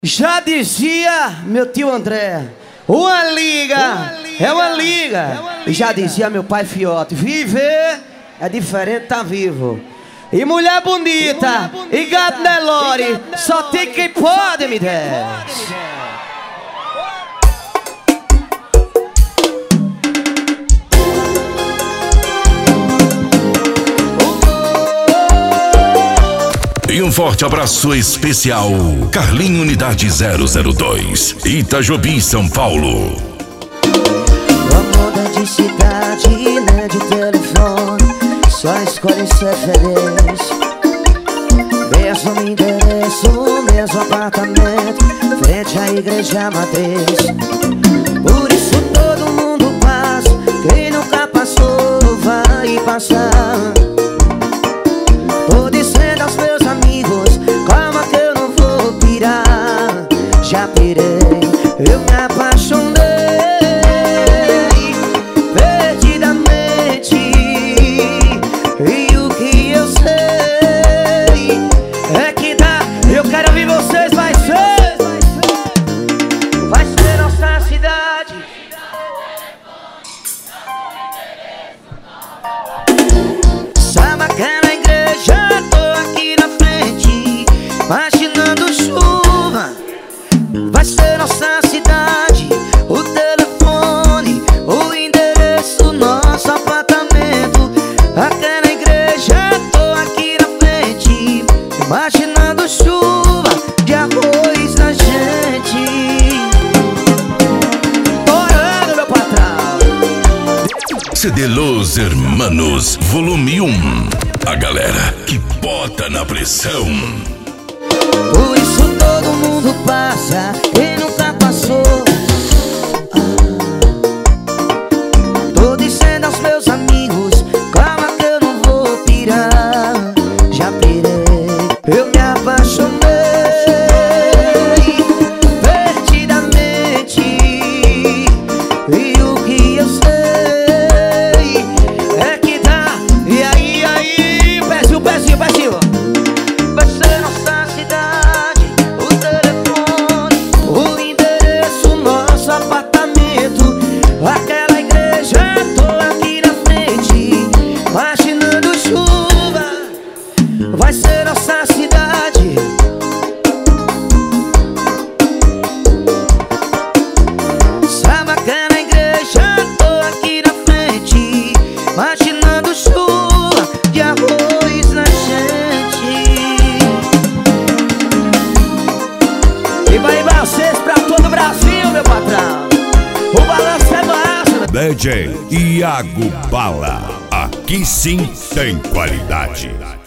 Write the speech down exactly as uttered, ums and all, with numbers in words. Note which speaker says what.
Speaker 1: Já dizia meu tio André, uma liga, uma liga é uma liga. É uma liga. Já dizia meu pai Fiote, viver é diferente tá vivo. E mulher bonita, e, mulher bonita, e gato Nelore, só tem quem pode me der.
Speaker 2: E um forte abraço especial, Carlinho Unidade zero zero dois, Itajobi, São Paulo.
Speaker 3: Não muda de cidade, nem de telefone, só escolhe ser feliz. Mesmo endereço, mesmo apartamento, frente à igreja matriz. Por isso todo mundo passa, quem nunca passou vai passar. Tô dizendo aos meus amigos, calma que eu não vou pirar. Já pirei, eu me apaixonei perdidamente. E o que eu sei é que dá, eu quero ouvir vocês, vai ser, vai ser nossa cidade. Sabe aquela igreja? Tô aqui na frente, imaginando chuva. Vai ser nossa cidade, o telefone, o endereço, nosso apartamento. Aquela igreja, tô aqui na frente, imaginando chuva de arroz na gente. Orando, meu patrão.
Speaker 2: C D Los Hermanos, volume um. A galera que bota na pressão.
Speaker 3: Por isso todo mundo passa, quem nunca passou. ah. Tô dizendo aos meus amigos, calma que eu não vou pirar. Já pirei, eu me apaixonei perdidamente. E o que eu sei é que dá. E aí, aí, pezinho, pezinho, pezinho. Vai ser nossa cidade, o telefone, o endereço, nosso apartamento. Aquela igreja, tô aqui na frente, imaginando chuva. Vai ser nossa cidade. Sabe aquela igreja, tô aqui na frente, imaginando chuva de arroz na gente. E vai vocês pra todo o Brasil, meu patrão. O balanço é massa.
Speaker 4: D J Iago Bala, aqui sim tem qualidade.